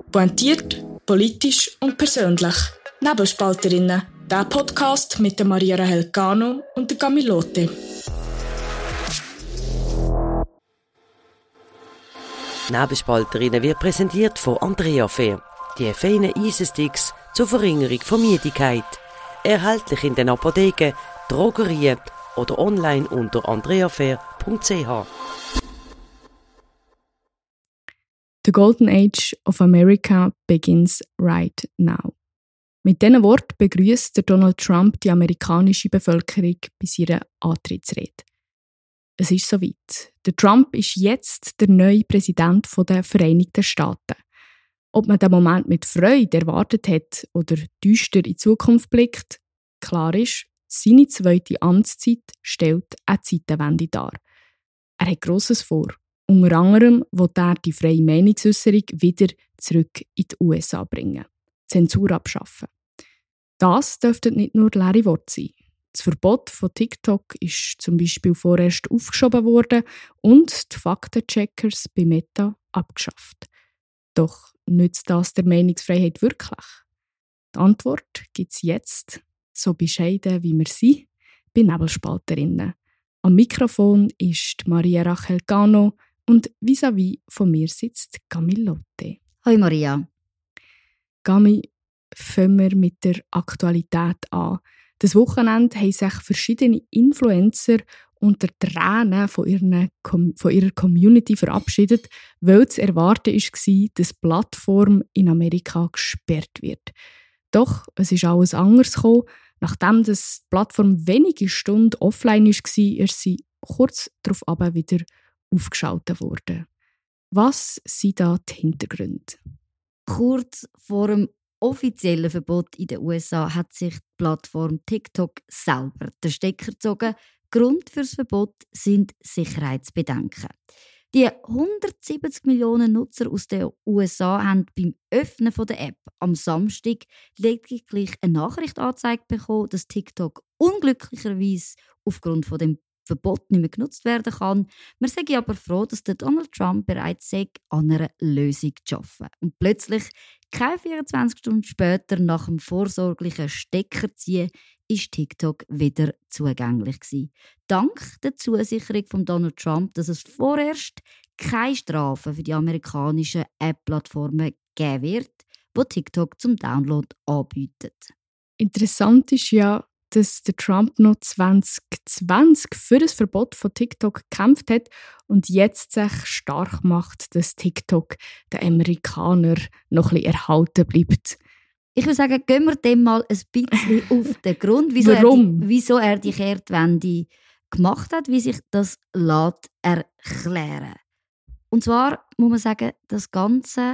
Pointiert, politisch und persönlich. Nebelspalterinnen. Der Podcast mit der Maria Rahel Gano und der Camilote. Nebelspalterinnen wird präsentiert von Andrea Fair. Die feinen Eisensticks zur Verringerung von Müdigkeit. Erhältlich in den Apotheken, Drogerien oder online unter andreafair.ch. The Golden Age of America begins right now. Mit diesen Worten begrüßt Donald Trump die amerikanische Bevölkerung bei seiner Antrittsrede. Es ist soweit. Der Trump ist jetzt der neue Präsident der Vereinigten Staaten. Ob man den Moment mit Freude erwartet hat oder düster in die Zukunft blickt, klar ist, seine zweite Amtszeit stellt eine Zeitenwende dar. Er hat Grosses vor. Unter anderem will er die freie Meinungsäusserung wieder zurück in die USA bringen. Zensur abschaffen. Das dürften nicht nur leere Worte sein. Das Verbot von TikTok ist zum Beispiel vorerst aufgeschoben worden und die Faktencheckers bei Meta abgeschafft. Doch nützt das der Meinungsfreiheit wirklich? Die Antwort gibt es jetzt, so bescheiden wie wir sind, bei Nebelspalterinnen. Am Mikrofon ist Maria Rahel Gano und vis-à-vis von mir sitzt Camilote. Hoi Maria. Cami, fangen wir mit der Aktualität an. Das Wochenende haben sich verschiedene Influencer unter Tränen von ihrer Community verabschiedet, weil zu erwarten war, dass die Plattform in Amerika gesperrt wird. Doch es ist alles anders gekommen. Nachdem die Plattform wenige Stunden offline war, ist sie kurz darauf wieder aufgeschaltet worden. Was sind da die Hintergründe? Kurz vor dem offiziellen Verbot in den USA hat sich die Plattform TikTok selber den Stecker gezogen. Grund für das Verbot sind Sicherheitsbedenken. Die 170 Millionen Nutzer aus den USA haben beim Öffnen der App am Samstag lediglich eine Nachricht angezeigt bekommen, dass TikTok unglücklicherweise aufgrund von dem Verbot nicht mehr genutzt werden kann. Wir sind aber froh, dass der Donald Trump bereits an einer Lösung zu arbeiten. Und plötzlich, keine 24 Stunden später, nach dem vorsorglichen Steckerziehen, ist TikTok wieder zugänglich gewesen. Dank der Zusicherung von Donald Trump, dass es vorerst keine Strafen für die amerikanischen App-Plattformen geben wird, die TikTok zum Download anbietet. Interessant ist ja, dass der Trump noch 2020 für das Verbot von TikTok gekämpft hat und jetzt sich stark macht, dass TikTok den Amerikanern noch ein bisschen erhalten bleibt. Ich würde sagen, gehen wir dem mal ein bisschen auf den Grund, wieso er die Kehrtwende gemacht hat, wie sich das erklären. Und zwar muss man sagen, das Ganze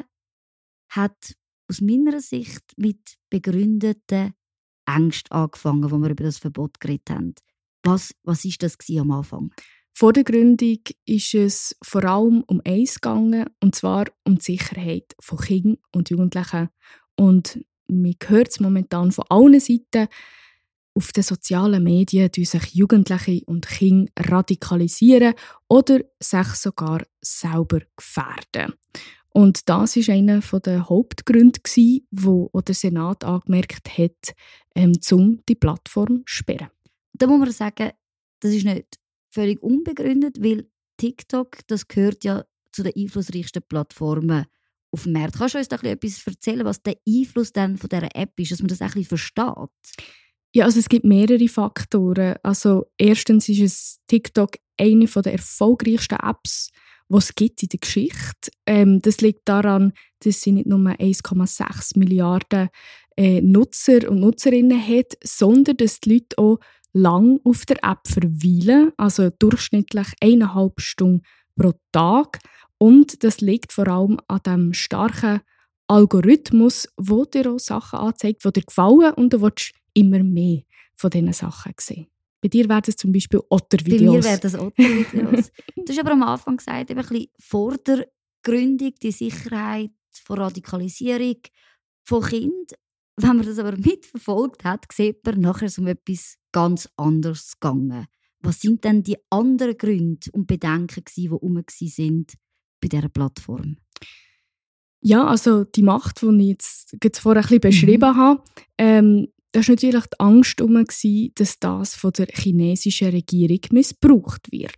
hat aus meiner Sicht mit begründeten Ängsten angefangen, wo wir über das Verbot geredet haben. Was war das am Anfang? Vor der Gründung ist es vor allem um eins gegangen, und zwar um die Sicherheit von Kindern und Jugendlichen. Und man hört es momentan von allen Seiten. Auf den sozialen Medien tun sich Jugendliche und Kinder radikalisieren oder sich sogar selber gefährden. Und das war einer der Hauptgründe, wo der Senat angemerkt hat, um die Plattform zu sperren. Da muss man sagen, das ist nicht völlig unbegründet, weil TikTok, das gehört ja zu den einflussreichsten Plattformen auf dem Markt. Kannst du uns da etwas erzählen, was der Einfluss dann von dieser App ist, dass man das ein bisschen versteht? Ja, also es gibt mehrere Faktoren. Also erstens ist es TikTok eine der erfolgreichsten Apps, die es gibt in der Geschichte. Das liegt daran, dass sie nicht nur 1,6 Milliarden Nutzer und Nutzerinnen hat, sondern dass die Leute auch lang auf der App verweilen, also durchschnittlich 1,5 Stunden pro Tag. Und das liegt vor allem an dem starken Algorithmus, wo dir auch Sachen anzeigt, die dir gefallen, und du willst immer mehr von diesen Sachen sehen. Bei dir wären das zum Beispiel Otter-Videos. Bei mir wären das Otter-Videos. Du hast aber am Anfang gesagt, eben ein bisschen vor der Gründung, die Sicherheit vor Radikalisierung von Kindern. Wenn man das aber mitverfolgt hat, sieht man nachher so etwas ganz anderes gegangen. Was sind denn die anderen Gründe und Bedenken, die herum waren bei dieser Plattform? Ja, also die Macht, die ich jetzt vorher ein bisschen beschrieben habe, da war natürlich die Angst herum, dass das von der chinesischen Regierung missbraucht wird.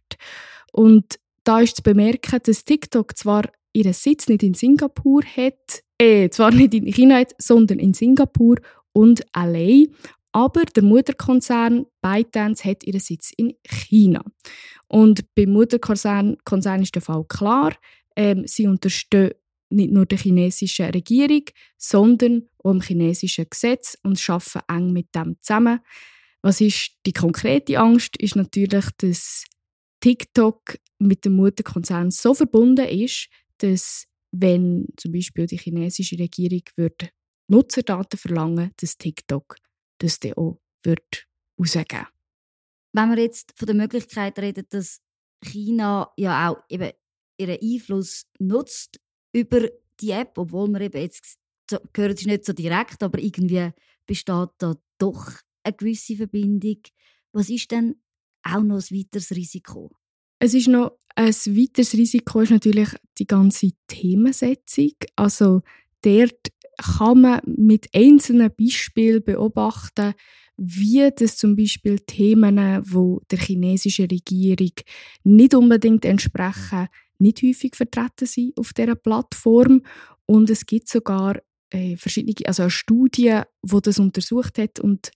Und da ist zu bemerken, dass TikTok zwar ihren Sitz nicht in Singapur hat, zwar nicht in China hat, sondern in Singapur und LA, aber der Mutterkonzern ByteDance hat ihren Sitz in China. Und beim Mutterkonzern ist der Fall klar, sie unterstehen nicht nur der chinesischen Regierung, sondern auch dem chinesischen Gesetz und arbeiten eng mit dem zusammen. Was ist die konkrete Angst? Ist natürlich, dass TikTok mit dem Mutterkonzern so verbunden ist, dass, wenn zum Beispiel die chinesische Regierung würde Nutzerdaten verlangen, dass TikTok das dann auch rausgeben würde. Wenn wir jetzt von der Möglichkeit reden, dass China ja auch eben ihren Einfluss nutzt über die App, obwohl man eben jetzt gehört es nicht so direkt, aber irgendwie besteht da doch eine gewisse Verbindung. Was ist denn auch noch ein weiteres Risiko? Es ist noch ein weiteres Risiko ist natürlich die ganze Themensetzung. Also dort kann man mit einzelnen Beispielen beobachten, wie das zum Beispiel Themen, die der chinesischen Regierung nicht unbedingt entsprechen, nicht häufig vertreten sind auf dieser Plattform. Und es gibt sogar verschiedene, also eine Studie, die das untersucht hat und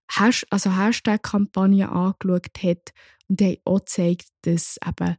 Hashtag-Kampagnen angeschaut hat und die haben auch gezeigt, dass eben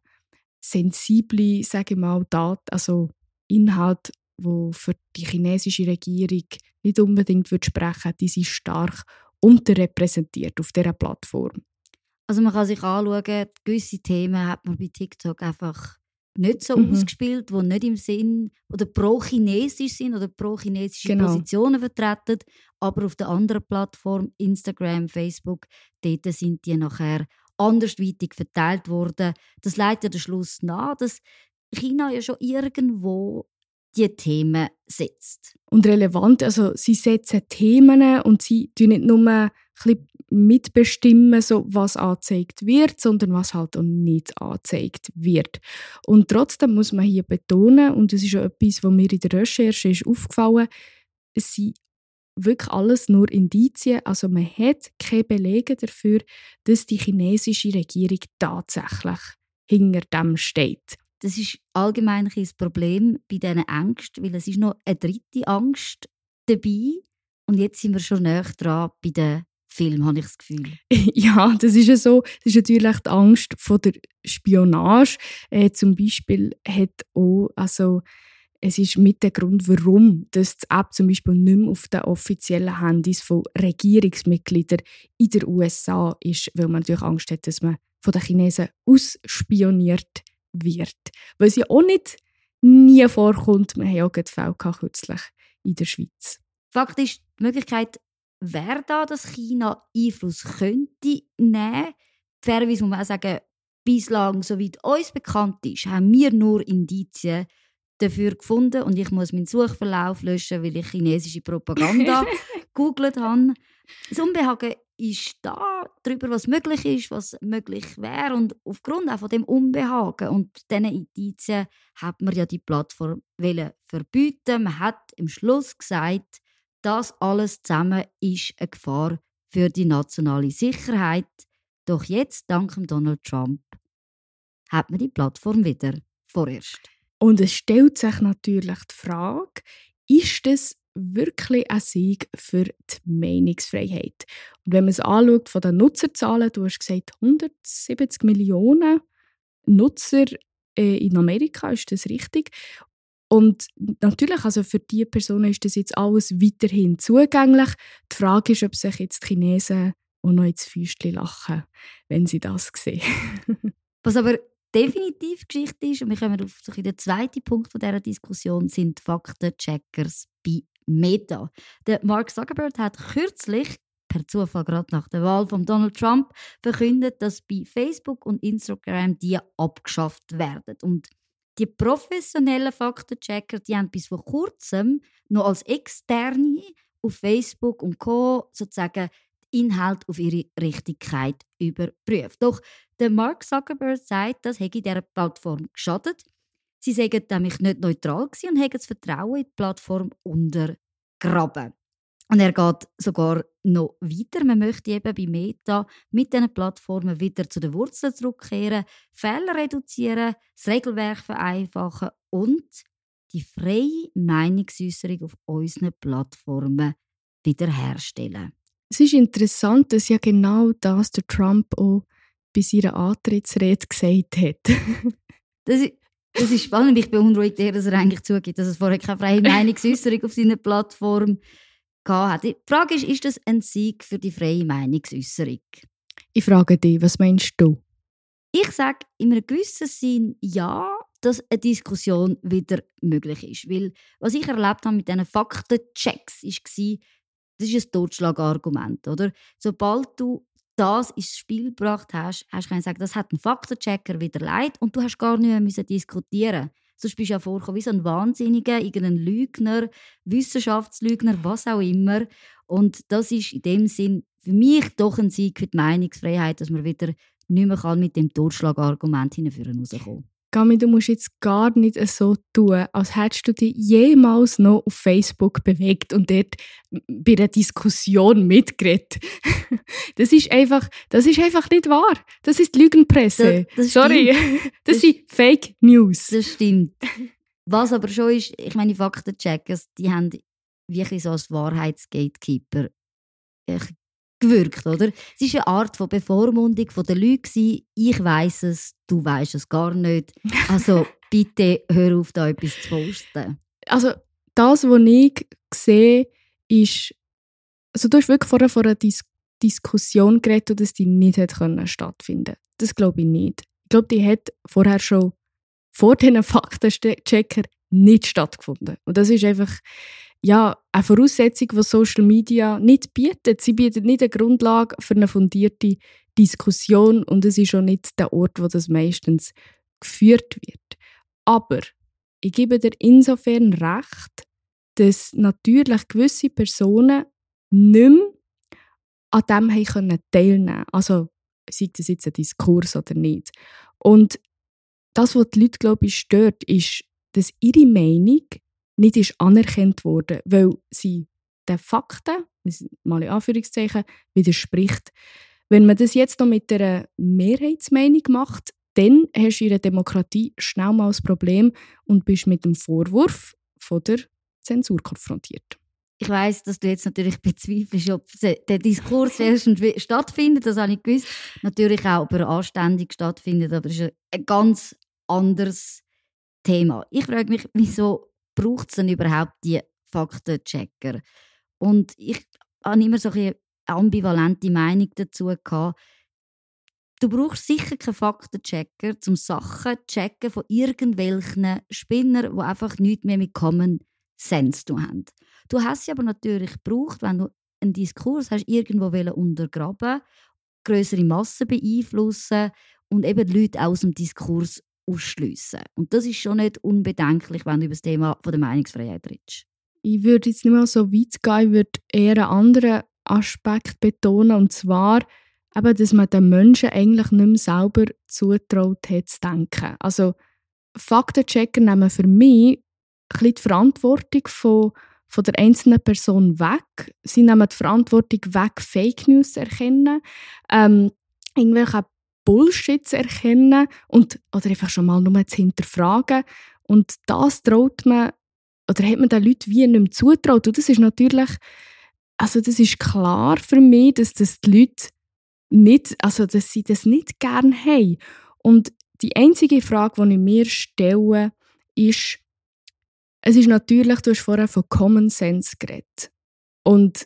sensible, sage ich mal, Daten, also Inhalte, die für die chinesische Regierung nicht unbedingt sprechen würden, die sind stark unterrepräsentiert auf dieser Plattform. Also man kann sich anschauen, gewisse Themen hat man bei TikTok einfach nicht so ausgespielt, die nicht im Sinn oder pro-chinesisch sind oder pro-chinesische Positionen vertreten. Aber auf der anderen Plattform, Instagram, Facebook, dort sind die nachher andersweitig verteilt worden. Das leitet den Schluss nahe, dass China ja schon irgendwo die Themen setzt. Und relevant, also sie setzen Themen und sie tun nicht nur ein bisschen mitbestimmen, so was angezeigt wird, sondern was halt auch nicht angezeigt wird. Und trotzdem muss man hier betonen, und das ist auch etwas, was mir in der Recherche ist aufgefallen, es sind wirklich alles nur Indizien, also man hat keine Belege dafür, dass die chinesische Regierung tatsächlich hinter dem steht. Das ist allgemein ein Problem bei diesen Ängsten, weil es ist noch eine dritte Angst dabei. Und jetzt sind wir schon näher dran bei den Filmen, habe ich das Gefühl. Ja, das ist ja so. Das ist natürlich die Angst vor der Spionage. Zum Beispiel hat auch, also es ist mit der Grund, warum das die App zum Beispiel nicht mehr auf den offiziellen Handys von Regierungsmitgliedern in den USA ist, weil man natürlich Angst hat, dass man von den Chinesen ausspioniert wird. Weil es ja auch nicht nie vorkommt. Wir haben ja auch Fälle kürzlich in der Schweiz. Faktisch, die Möglichkeit wäre da, dass China Einfluss könnte nehmen. Fairerweise muss man auch sagen, bislang, soweit uns bekannt ist, haben wir nur Indizien dafür gefunden und ich muss meinen Suchverlauf löschen, weil ich chinesische Propaganda gegoogelt habe. Das Unbehagen ist da darüber, was möglich ist, was möglich wäre und aufgrund auch von dem Unbehagen und diesen Indizien hat man ja die Plattform verbieten. Man hat im Schluss gesagt, das alles zusammen ist eine Gefahr für die nationale Sicherheit. Doch jetzt, dank Donald Trump, hat man die Plattform wieder vorerst. Und es stellt sich natürlich die Frage, ist das wirklich ein Sieg für die Meinungsfreiheit? Und wenn man es anschaut von den Nutzerzahlen, du hast gesagt 170 Millionen Nutzer in Amerika, ist das richtig? Und natürlich, also für diese Personen ist das jetzt alles weiterhin zugänglich. Die Frage ist, ob sich jetzt die Chinesen auch noch ins Fäustchen lachen, wenn sie das sehen. Was aber definitiv Geschichte ist, und wir kommen auf den zweiten Punkt dieser Diskussion, sind die Faktencheckers bei Meta. Der Mark Zuckerberg hat kürzlich, per Zufall gerade nach der Wahl von Donald Trump, verkündet, dass bei Facebook und Instagram die abgeschafft werden. Und die professionellen Faktenchecker, die haben bis vor kurzem noch als Externe auf Facebook und Co. sozusagen Inhalt auf ihre Richtigkeit überprüft. Doch der Mark Zuckerberg sagt, das hätte dieser Plattform geschadet. Sie seien nämlich nicht neutral gewesen und haben das Vertrauen in die Plattform untergraben. Und er geht sogar noch weiter. Man möchte eben bei Meta mit diesen Plattformen wieder zu den Wurzeln zurückkehren, Fehler reduzieren, das Regelwerk vereinfachen und die freie Meinungsäußerung auf unseren Plattformen wiederherstellen. Es ist interessant, dass ja genau das der Trump auch bei seiner Antrittsrede gesagt hat. Das ist spannend. Ich beunruhigt eher, dass er eigentlich zugibt, dass es vorher keine freie Meinungsäußerung auf seiner Plattform hatte. Die Frage ist das ein Sieg für die freie Meinungsäußerung? Ich frage dich, was meinst du? Ich sage in einem gewissen Sinn ja, dass eine Diskussion wieder möglich ist. Weil was ich erlebt habe mit diesen Faktenchecks, war, das ist ein Totschlagargument. Oder? Sobald du das ins Spiel gebracht hast, hast du sagen, das hat ein Faktenchecker wieder leid und du hast gar nicht mehr diskutieren. Sonst bist du ja vorgekommen wie so ein Wahnsinniger, irgendein Lügner, Wissenschaftslügner, was auch immer. Und das ist in dem Sinn für mich doch ein Sieg für die Meinungsfreiheit, dass man wieder nicht mehr mit dem Totschlagargument rauskommen. Gami, du musst jetzt gar nicht so tun, als hättest du dich jemals noch auf Facebook bewegt und dort bei einer Diskussion mitgeredet. Das ist einfach nicht wahr. Das ist Lügenpresse. Das Sorry, das sind Fake News. Das stimmt. Was aber schon ist, ich meine, die Faktencheckers, die haben wirklich so als Wahrheitsgatekeeper gewirkt, oder? Es war eine Art von Bevormundung der Leute. Ich weiss es, du weisst es gar nicht. Also bitte hör auf, da etwas zu posten. Also das, was ich sehe, ist, also du hast wirklich vorher von einer Diskussion geredet, dass die nicht stattfinden konnte. Das glaube ich nicht. Ich glaube, die hat vorher schon vor diesen Faktenchecker nicht stattgefunden. Und das ist einfach eine Voraussetzung, die Social Media nicht bietet. Sie bietet nicht eine Grundlage für eine fundierte Diskussion und es ist auch nicht der Ort, wo das meistens geführt wird. Aber ich gebe dir insofern recht, dass natürlich gewisse Personen nicht mehr an dem teilnehmen konnten. Also sei das jetzt ein Diskurs oder nicht. Und das, was die Leute, glaube ich, stört, ist, dass ihre Meinung nicht ist anerkannt wurde, weil sie den Fakten, mal in Anführungszeichen, widerspricht. Wenn man das jetzt noch mit einer Mehrheitsmeinung macht, dann hast du in einer Demokratie schnell mal ein Problem und bist mit dem Vorwurf von der Zensur konfrontiert. Ich weiss, dass du jetzt natürlich bezweifelst, ob der Diskurs erstens stattfindet, das habe ich gewusst. Natürlich auch, ob er anständig stattfindet, aber das ist ein ganz anderes Thema. Ich frage mich, wieso braucht es denn überhaupt die Faktenchecker? Und ich habe immer so eine ambivalente Meinung dazu gehabt. Du brauchst sicher keinen Faktenchecker, um Sachen zu checken von irgendwelchen Spinnern, die einfach nichts mehr mit Common Sense zu haben. Du hast sie aber natürlich gebraucht, wenn du einen Diskurs hast irgendwo untergraben, grössere Massen beeinflussen und eben die Leute aus dem Diskurs ausschliessen. Und das ist schon nicht unbedenklich, wenn du über das Thema von der Meinungsfreiheit redest. Ich würde jetzt nicht mal so weit gehen, ich würde eher einen anderen Aspekt betonen, und zwar, eben, dass man den Menschen eigentlich nicht mehr selber zutraut hat zu denken. Also Faktenchecker nehmen für mich ein bisschen die Verantwortung von der einzelnen Person weg. Sie nehmen die Verantwortung weg, Fake News zu erkennen, irgendwelche Bullshit zu erkennen oder einfach schon mal nur zu hinterfragen. Und das traut man, oder hat man den Leuten wie nicht mehr zutraut. Und das ist natürlich, also das ist klar für mich, dass das die Leute nicht, also dass sie das nicht gerne haben. Und die einzige Frage, die ich mir stelle, ist, es ist natürlich, du hast vorher von Common Sense geredet. Und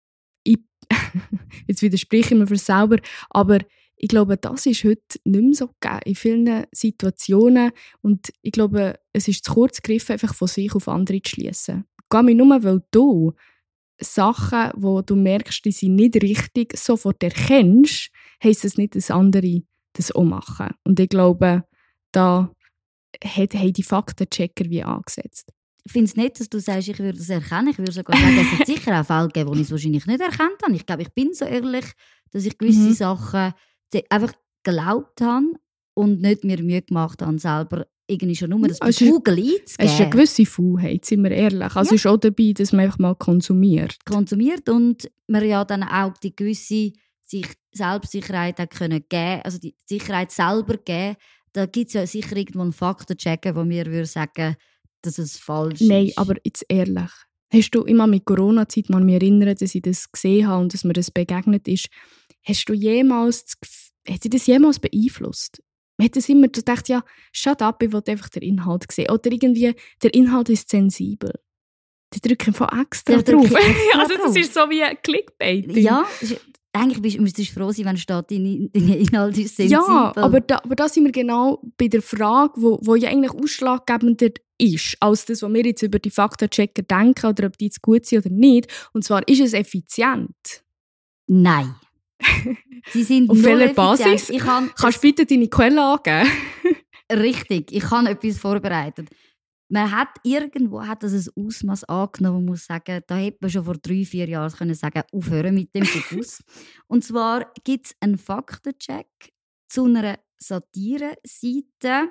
jetzt widerspreche ich mir für selber, aber ich glaube, das ist heute nicht mehr so gegeben in vielen Situationen. Und ich glaube, es ist zu kurz gegriffen, einfach von sich auf andere zu schliessen. Geh mir nur, weil du Sachen, wo du merkst, die sind nicht richtig, sofort erkennst, heisst es nicht, dass andere das auch machen. Und ich glaube, da haben die Faktenchecker wie angesetzt. Ich finde es nicht, dass du sagst, ich würde es erkennen. Ich würde sogar sagen, es hat sicher auch Fälle gegeben, wo ich es wahrscheinlich nicht erkannt habe. Ich glaube, ich bin so ehrlich, dass ich gewisse Sachen einfach geglaubt habe und nicht mir Mühe gemacht habe, selber irgendwie schon nur das bei Google einzugeben. Es ist eine gewisse Faulheit, sind wir ehrlich. Also ist auch dabei, dass man einfach mal konsumiert. Und man ja dann auch die gewisse Selbstsicherheit auch können geben, also die Sicherheit selber geben. Da gibt es ja sicher irgendwo einen Faktenchecker, wo mir würde sagen, dass es falsch ist. Nein, aber jetzt ehrlich. Hast du immer mit Corona-Zeit mal mich erinnern, dass ich das gesehen habe und dass mir das begegnet ist? Hat dich das jemals beeinflusst? Man hat das immer gedacht, ja, shut up, ich will einfach den Inhalt sehen. Oder irgendwie, der Inhalt ist sensibel. Die drücken einfach extra drauf. Also das ist so wie Clickbaiting. Ja, eigentlich müsstest du froh sein, wenn steht, deine Inhalt ist sensibel. Ja, aber da sind wir genau bei der Frage, wo ja eigentlich ausschlaggebender ist, als das, was wir jetzt über die Faktenchecker denken oder ob die jetzt gut sind oder nicht. Und zwar, ist es effizient? Nein. Sie sind auf welcher effizient. Basis? Kannst du bitte deine Quelle angeben? Richtig, ich habe etwas vorbereitet. Man hat irgendwo das ein Ausmaß angenommen, man muss sagen, da hätte man schon vor 3-4 Jahren können sagen, aufhören mit dem Fokus. Und zwar gibt es einen Faktencheck zu einer Satire-Seite.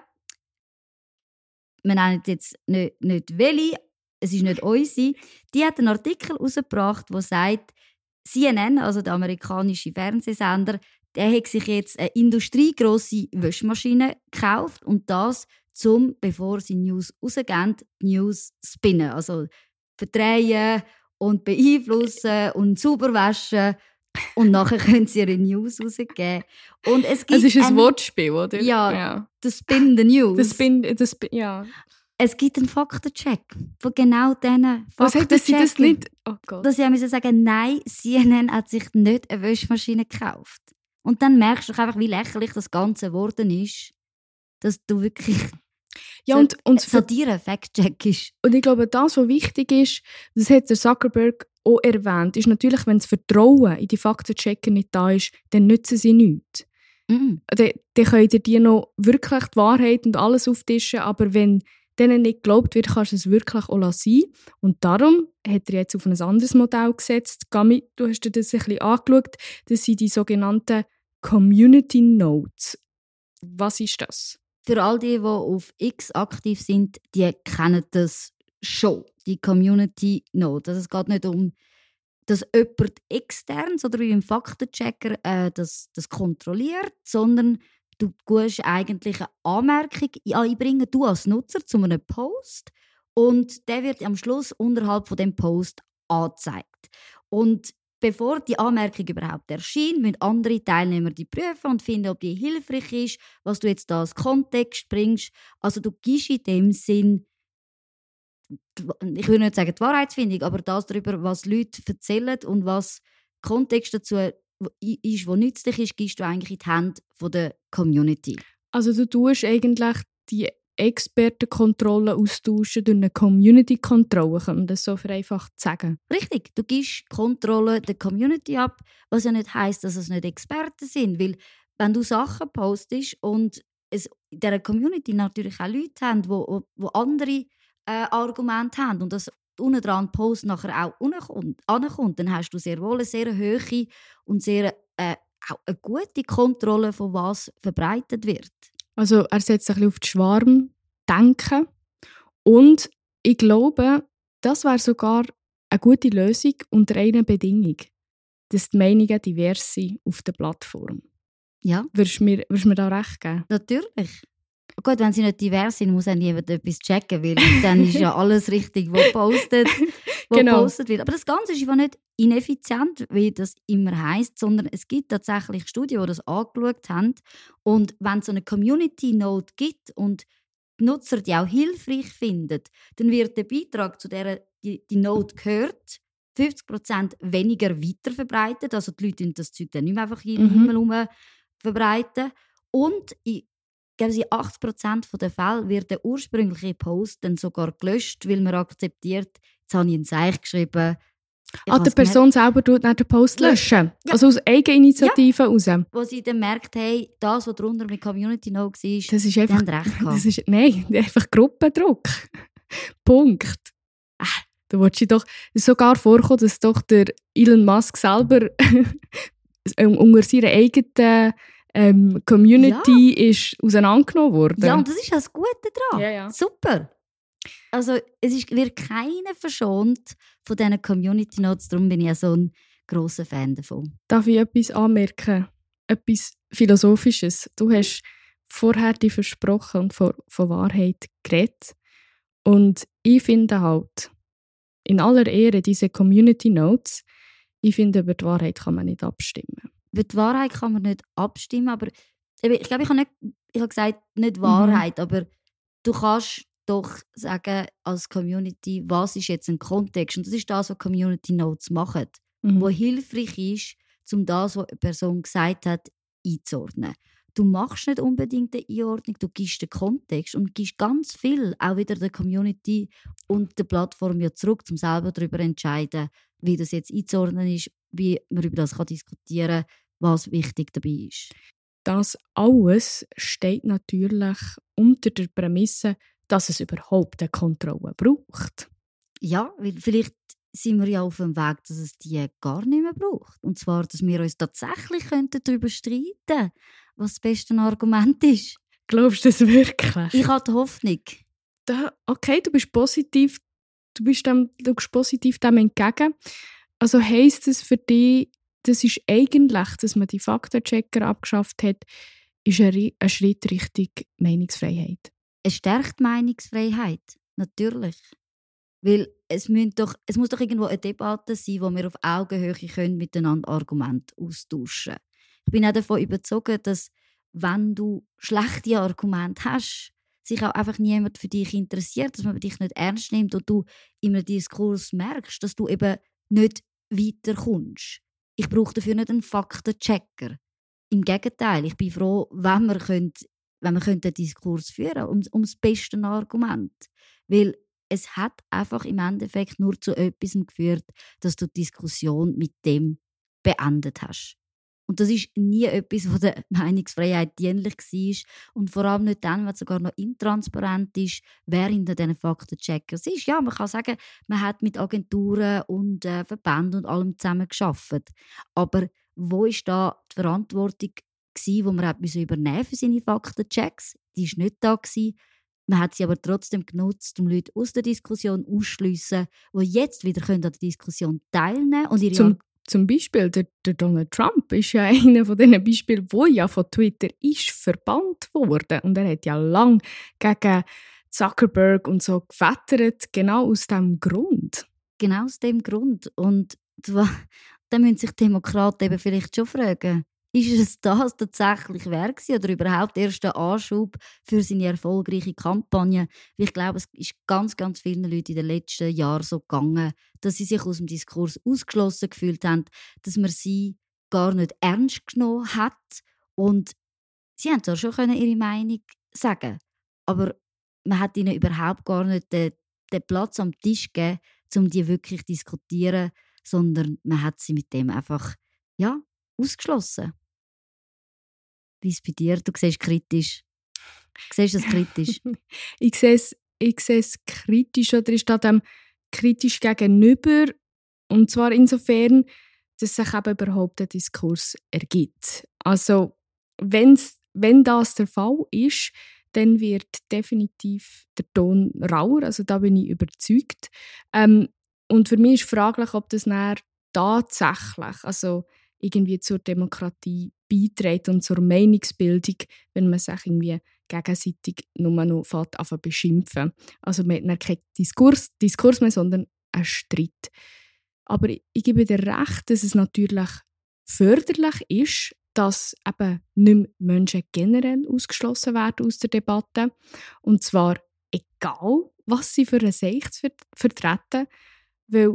Wir nennen jetzt nicht welche, es ist nicht unsere. Die hat einen Artikel herausgebracht, der sagt, CNN, also der amerikanische Fernsehsender, der hat sich jetzt eine industriegrosse Waschmaschine gekauft und das, bevor sie News rausgeben, News spinnen. Also verdrehen und beeinflussen und sauber waschen. Und nachher können sie ihre News rausgeben. Und es ist ein Wortspiel, oder? Ja. Das Spin the News. Ja. Es gibt einen Faktencheck von genau diesen Faktencheckern. Was hat sie das nicht? Oh Gott. Dass sie sagen, nein, CNN hat sich nicht eine Waschmaschine gekauft. Und dann merkst du einfach, wie lächerlich das Ganze geworden ist, dass du wirklich und Satire Fact-Check ist. Und ich glaube, das, was wichtig ist, das hat der Zuckerberg auch erwähnt, ist natürlich, wenn das Vertrauen in die Faktenchecker nicht da ist, dann nützen sie nichts. Dann können die noch wirklich die Wahrheit und alles auftischen, aber wenn denen nicht geglaubt wird, kannst du es wirklich auch lassen. Und darum hat er jetzt auf ein anderes Modell gesetzt. Gami, du hast dir das ein bisschen angeschaut. Das sind die sogenannten Community Notes. Was ist das? Für all die auf X aktiv sind, die kennen das schon, die Community Note. Also es geht nicht um, dass jemand externes oder wie im Faktenchecker das kontrolliert, sondern du musst eigentlich eine Anmerkung einbringen, du als Nutzer, zu einem Post und der wird am Schluss unterhalb von dem Post angezeigt. Und bevor die Anmerkung überhaupt erscheint, müssen andere Teilnehmer die prüfen und finden, ob die hilfreich ist, was du jetzt da als Kontext bringst. Also du gibst in dem Sinn, ich würde nicht sagen die Wahrheitsfindung, aber das darüber, was Leute erzählen und was Kontext dazu ist, was nützlich ist, gibst du eigentlich in die Hände der Community. Also du tust eigentlich die Expertenkontrolle austauschen durch eine Community-Kontrolle, kann man das so vereinfacht sagen? Richtig, du gibst Kontrolle der Community ab, was ja nicht heisst, dass es nicht Experten sind, weil wenn du Sachen postest und es in dieser Community natürlich auch Leute haben, die andere Argumente haben und das unten dran Post nachher auch ankommt, dann hast du sehr wohl eine sehr hohe und sehr auch eine gute Kontrolle, von was verbreitet wird. Also er setzt ein bisschen auf die Schwarmdenken und ich glaube, das wäre sogar eine gute Lösung unter einer Bedingung, dass die Meinungen divers sind auf der Plattform. Ja. Würdest du mir da recht geben? Natürlich. Gut, wenn sie nicht divers sind, muss auch niemand etwas checken, weil dann ist ja alles richtig, was gepostet wird. Aber das Ganze ist einfach nicht ineffizient, wie das immer heisst, sondern es gibt tatsächlich Studien, die das angeschaut haben. Und wenn es so eine Community-Note gibt und die Nutzer die auch hilfreich finden, dann wird der Beitrag, zu der die Note gehört, 50% weniger weiterverbreitet. Also die Leute das Zeug dann nicht mehr einfach in den Himmel herum verbreiten. Und in 80% der Fälle wird der ursprüngliche Post dann sogar gelöscht, weil man akzeptiert, jetzt habe ich ein Zeichen geschrieben. Die Person selber tut nicht den Post löschen? Ja. Also aus Eigeninitiative heraus? Wo sie dann merkt, hey, das, was drunter mit Community noch war, das ist einfach, recht gehabt. Nein, einfach Gruppendruck. Punkt. Da wollte ich doch sogar vorkommen, dass doch der Elon Musk selber unter seiner eigenen Community ist auseinandergenommen worden. Ja, und das ist das Gute daran. Ja. Super. Also wird keiner verschont von diesen Community Notes, darum bin ich ja so ein grosser Fan davon. Darf ich etwas anmerken? Etwas Philosophisches. Du hast vorher dir versprochen und von Wahrheit geredet. Und ich finde halt, in aller Ehre diese Community Notes, ich finde, über die Wahrheit kann man nicht abstimmen. Über die Wahrheit kann man nicht abstimmen, aber ich glaube, ich habe gesagt, nicht Wahrheit, aber du kannst doch sagen als Community, was ist jetzt ein Kontext. Und das ist das, was Community Notes machen, wo hilfreich ist, um das, was eine Person gesagt hat, einzuordnen. Du machst nicht unbedingt eine Einordnung, du gibst den Kontext und gibst ganz viel auch wieder der Community und der Plattform ja zurück, um selber darüber zu entscheiden, wie das jetzt einzuordnen ist, wie man über das diskutieren kann, was wichtig dabei ist. Das alles steht natürlich unter der Prämisse, dass es überhaupt eine Kontrolle braucht. Ja, weil vielleicht sind wir ja auf dem Weg, dass es die gar nicht mehr braucht. Und zwar, dass wir uns tatsächlich darüber streiten könnten, was das beste Argument ist. Glaubst du das wirklich? Ich habe die Hoffnung. Okay, du bist positiv. Du gehst positiv dem entgegen. Also heisst es für dich, das ist eigentlich, dass man die Faktenchecker abgeschafft hat, ist ein Schritt Richtung Meinungsfreiheit? Es stärkt Meinungsfreiheit, natürlich. Weil es muss doch irgendwo eine Debatte sein, wo wir auf Augenhöhe können miteinander Argumente austauschen können. Ich bin auch davon überzeugt, dass wenn du schlechte Argumente hast, sich auch einfach niemand für dich interessiert, dass man dich nicht ernst nimmt und du in einem Diskurs merkst, dass du eben nicht weiterkommst. Ich brauche dafür nicht einen Faktenchecker. Im Gegenteil, ich bin froh, wenn wir den Diskurs führen um das beste Argument. Weil es hat einfach im Endeffekt nur zu etwas geführt, dass du die Diskussion mit dem beendet hast. Und das ist nie etwas, was der Meinungsfreiheit dienlich war. Und vor allem nicht dann, wenn es sogar noch intransparent ist, wer hinter diesen Faktencheckers ist. Ja, man kann sagen, man hat mit Agenturen und Verbänden und allem zusammen gearbeitet. Aber wo ist da die Verantwortung die man übernehmen für seine Faktenchecks? Die war nicht da. Man hat sie aber trotzdem genutzt, um Leute aus der Diskussion auszuschliessen, die jetzt wieder an der Diskussion teilnehmen können. Und ihre Zum Beispiel der Donald Trump ist ja einer von diesen Beispielen, der ja von Twitter ist verbannt wurde. Und er hat ja lange gegen Zuckerberg und so gewettert, genau aus diesem Grund. Genau aus dem Grund. Und dann müssen sich Demokraten eben vielleicht schon fragen, ist es das tatsächlich wert gewesen oder überhaupt erst ein Anschub für seine erfolgreiche Kampagne? Weil ich glaube, es ist ganz, ganz vielen Leuten in den letzten Jahren so gegangen, dass sie sich aus dem Diskurs ausgeschlossen gefühlt haben, dass man sie gar nicht ernst genommen hat. Und sie haben zwar schon ihre Meinung sagen, aber man hat ihnen überhaupt gar nicht den Platz am Tisch gegeben, um die wirklich zu diskutieren, sondern man hat sie mit dem einfach ausgeschlossen. Wie ist es bei dir? Du siehst kritisch. Siehst du das kritisch? Ich sehe es kritisch oder ich stehe dem kritisch gegenüber. Und zwar insofern, dass sich eben überhaupt ein Diskurs ergibt. Also, wenn das der Fall ist, dann wird definitiv der Ton rauer. Also da bin ich überzeugt. Und für mich ist fraglich, ob das dann tatsächlich irgendwie zur Demokratie beiträgt und zur Meinungsbildung, wenn man sich irgendwie gegenseitig nur noch beschimpfen. Also man hat dann keinen Diskurs mehr, sondern einen Streit. Aber ich gebe dir recht, dass es natürlich förderlich ist, dass eben nicht mehr Menschen generell ausgeschlossen werden aus der Debatte. Und zwar egal, was sie für eine Sicht vertreten. Weil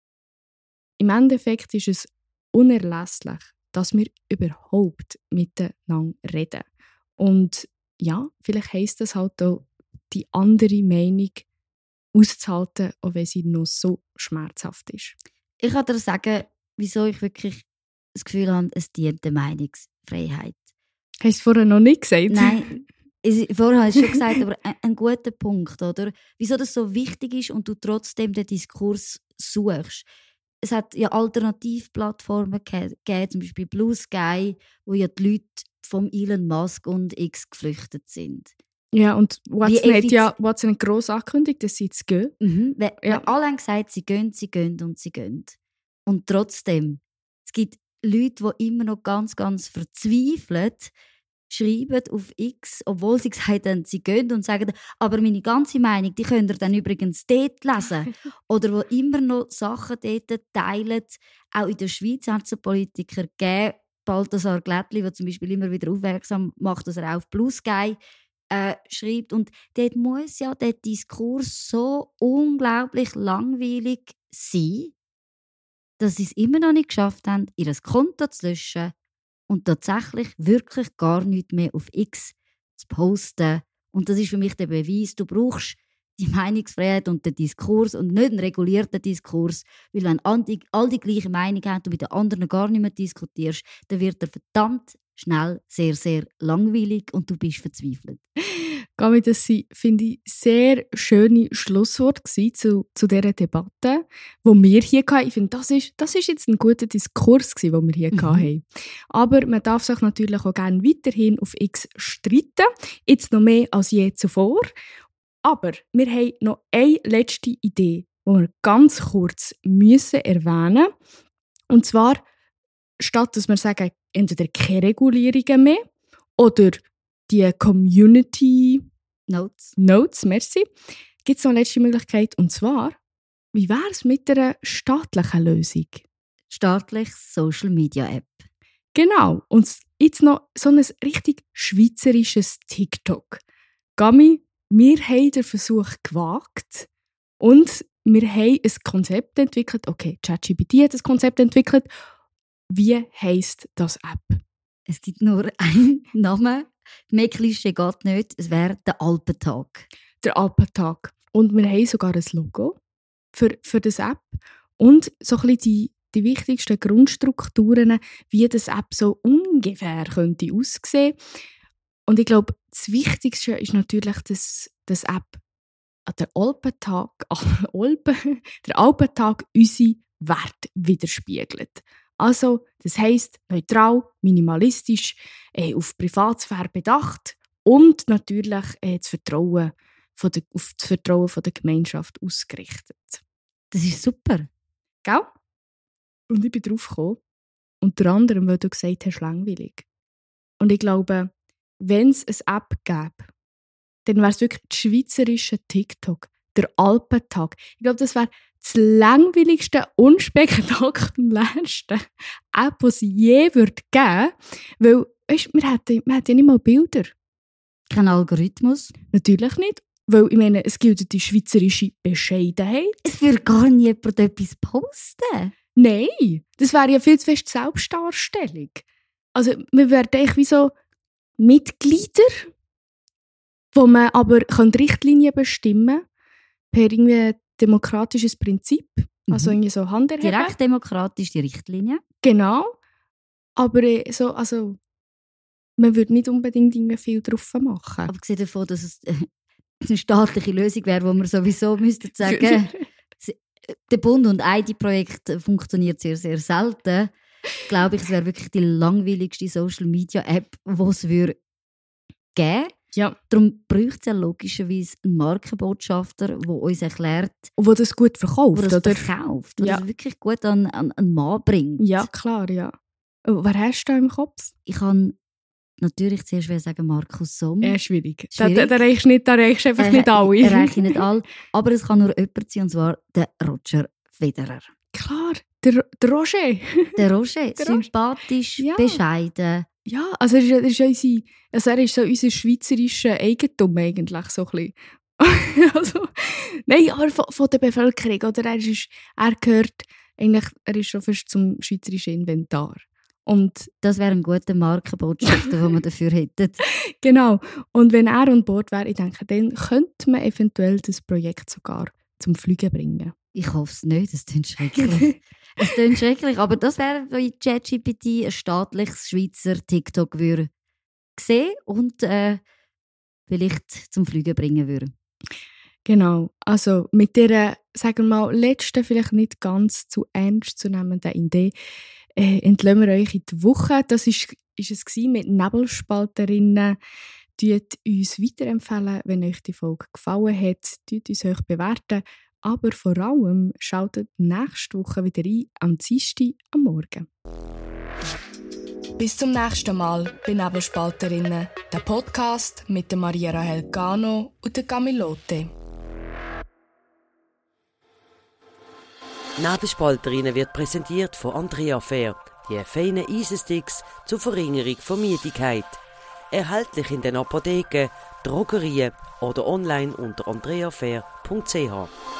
im Endeffekt ist es unerlässlich, dass wir überhaupt miteinander reden. Und ja, vielleicht heisst das halt auch, die andere Meinung auszuhalten, auch wenn sie noch so schmerzhaft ist. Ich kann dir sagen, wieso ich wirklich das Gefühl habe, es dient der Meinungsfreiheit. Hast du es vorher noch nicht gesagt? Nein, vorher habe ich es schon gesagt, aber ein guter Punkt, oder? Wieso das so wichtig ist und du trotzdem den Diskurs suchst. Es hat ja Alternativplattformen gegeben, zum Beispiel Blue Sky, wo ja die Leute von Elon Musk und X geflüchtet sind. Ja, und Watson hat gross angekündigt, dass sie jetzt gehen. Weil alle haben gesagt, sie gehen und sie gehen. Und trotzdem, es gibt Leute, die immer noch ganz, ganz verzweifelt schreiben auf X, obwohl sie gesagt haben, sie gehen und sagen, aber meine ganze Meinung, die könnt ihr dann übrigens dort lesen. Oder die immer noch Sachen dort teilen. Auch in der Schweiz hat es einen Politiker gegeben, Balthasar Glättli, der zum Beispiel immer wieder aufmerksam macht, dass er auch auf Plus Guy schreibt. Und dort muss ja der Diskurs so unglaublich langweilig sein, dass sie es immer noch nicht geschafft haben, ihr Konto zu löschen und tatsächlich wirklich gar nichts mehr auf X zu posten. Und das ist für mich der Beweis, du brauchst die Meinungsfreiheit und den Diskurs und nicht einen regulierten Diskurs. Weil wenn all die gleiche Meinung haben und mit den anderen gar nicht mehr diskutierst, dann wird er verdammt schnell sehr, sehr langweilig und du bist verzweifelt. Gabi, das waren, finde ich, sehr schöne Schlussworte zu dieser Debatte, die wir hier hatten. Ich finde, das ist jetzt ein guter Diskurs, den wir hier hatten. Aber man darf sich natürlich auch gerne weiterhin auf X streiten. Jetzt noch mehr als je zuvor. Aber wir haben noch eine letzte Idee, die wir ganz kurz erwähnen müssen. Und zwar, statt dass wir sagen, entweder keine Regulierungen mehr oder die Community Notes, merci, gibt es noch eine letzte Möglichkeit. Und zwar, wie wäre es mit einer staatlichen Lösung? Staatliches Social Media App. Genau. Und jetzt noch so ein richtig schweizerisches TikTok. Gami, wir haben den Versuch gewagt und wir haben ein Konzept entwickelt. Okay, ChatGPT hat ein Konzept entwickelt. Wie heisst das App? Es gibt nur einen Namen. Mehr Klischee geht nicht. Es wäre der Alpentag. Der Alpentag. Und wir haben sogar ein Logo für das App. Und so ein bisschen die wichtigsten Grundstrukturen, wie das App so ungefähr könnte aussehen. Und ich glaube, das Wichtigste ist natürlich, dass das App der Alpentag unsere Werte widerspiegelt. Also, das heisst, neutral, minimalistisch, auf Privatsphäre bedacht und natürlich auf das Vertrauen der Gemeinschaft ausgerichtet. Das ist super. Gell? Und ich bin drauf gekommen, unter anderem, weil du gesagt hast, langweilig. Und ich glaube, wenn es eine App gäbe, dann wäre es wirklich das schweizerische TikTok, der Alpentag. Ich glaube, das wäre das langweiligste, unspektakulärste App, die es je geben würde. Weil, weißt, wir hätten ja nicht mal Bilder. Kein Algorithmus? Natürlich nicht. Weil, ich meine, es gilt die schweizerische Bescheidenheit. Es würde gar nie jemand etwas posten. Nein, das wäre ja viel zu fest Selbstdarstellung. Also, wir wären eigentlich wie so Mitglieder, wo man aber Richtlinien bestimmen kann, per irgendwie demokratisches Prinzip, also irgendwie so Hand erheben. Direkt demokratisch die Richtlinie. Genau, aber man würde nicht unbedingt irgendwie viel drauf machen. Aber abgesehen davon, dass es eine staatliche Lösung wäre, wo man sowieso müsste sagen, der Bund- und ID-Projekt funktioniert sehr, sehr selten. Glaube ich, es wäre wirklich die langweiligste Social-Media-App, die es geben würde. Ja. Darum braucht es ja logischerweise einen Markenbotschafter, der uns erklärt, wo das gut verkauft, wo das wirklich gut an einen Mann bringt. Ja, klar, ja. Wer hast du da im Kopf? Ich kann natürlich zuerst sagen Markus Somm. Schwierig. Da reichst du einfach nicht alle. Erreiche nicht alle. Aber es kann nur jemand sein, und zwar der Roger Federer. Klar, der Roger. Der Roger, sympathisch, bescheiden. Ja, also er ist so unser schweizerisches Eigentum eigentlich, so ein bisschen. Also, nein, aber von der Bevölkerung, oder? Er gehört eigentlich, er ist schon fast zum schweizerischen Inventar. Und das wäre ein guter Markenbotschafter, den wir dafür hätten. Genau. Und wenn er an Bord wäre, ich denke, dann könnte man eventuell das Projekt sogar zum Fliegen bringen. Ich hoffe es nicht, es klingt schrecklich. Es klingt schrecklich, aber das wäre, wenn ChatGPT ein staatliches Schweizer TikTok würde sehen und vielleicht zum Fliegen bringen würde. Genau, also mit dieser, sagen wir mal, letzten, vielleicht nicht ganz zu ernst zu nehmenden Idee, entlösen wir euch in die Woche. Das ist es mit Nebelspalterinnen. Tut uns weiterempfehlen, wenn euch die Folge gefallen hat. Tut uns euch bewerten. Aber vor allem schaltet nächste Woche wieder ein, am Dienstag am Morgen. Bis zum nächsten Mal bei Nebelspalterinnen, der Podcast mit der Maria Rahel Gano und der Camilote. Nebelspalterinnen wird präsentiert von Andrea Fair, die feinen Eisensticks zur Verringerung von Müdigkeit. Erhältlich in den Apotheken, Drogerien oder online unter andreafair.ch.